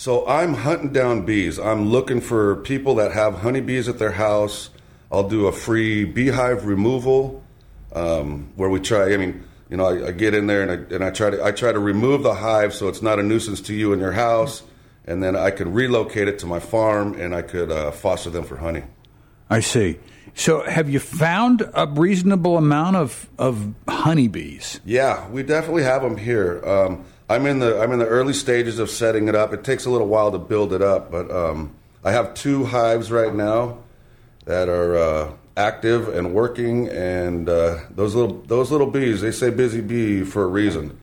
So I'm hunting down bees. I'm looking for people that have honeybees at their house. I'll do a free beehive removal where we try. I mean, you know, I get in there and I try to remove the hive so it's not a nuisance to you and your house, and then I could relocate it to my farm and I could foster them for honey. I see. So have you found a reasonable amount of honeybees? Yeah, we definitely have them here. I'm in the early stages of setting it up. It takes a little while to build it up, but I have 2 hives right now that are active and working, and those little bees, they say busy bee for a reason.